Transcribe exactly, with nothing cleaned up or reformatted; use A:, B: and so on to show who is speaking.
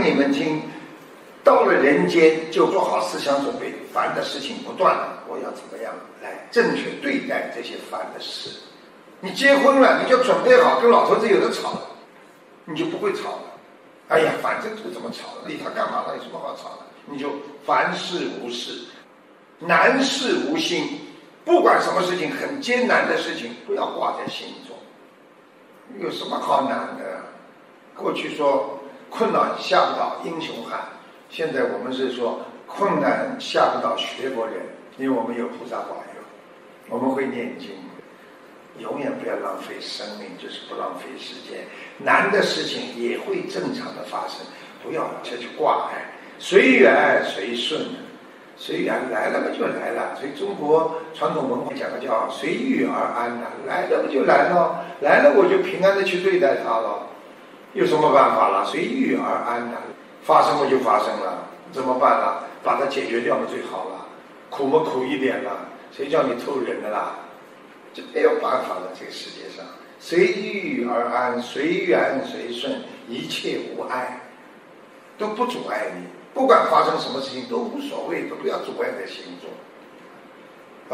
A: 你们听，到了人间就做好思想准备，烦的事情不断了，我要怎么样来正确对待这些烦的事。你结婚了，你就准备好跟老头子有的吵了，你就不会吵了。哎呀，反正就这么吵了，理他干嘛了？有什么好吵的？你就凡事无事，难事无心。不管什么事情，很艰难的事情，不要挂在心中。有什么好难的？过去说困难吓不倒英雄汉，现在我们是说困难吓不倒学佛人，因为我们有菩萨保佑，我们会念经。永远不要浪费生命，就是不浪费时间。难的事情也会正常的发生，不要再去挂碍，随缘随顺。随缘来了嘛就来了，所以中国传统文化讲的叫随遇而安呐、啊，来了嘛就来了，来了我就平安的去对待它了，有什么办法了？随遇而安呐、啊，发生了就发生了，怎么办了？把它解决掉嘛最好了，苦嘛苦一点了，谁叫你偷人的啦？就没有办法了，这个世界上随遇而安，随缘随顺，一切无碍，都不阻碍你。不管发生什么事情都无所谓，都不要阻碍在心中。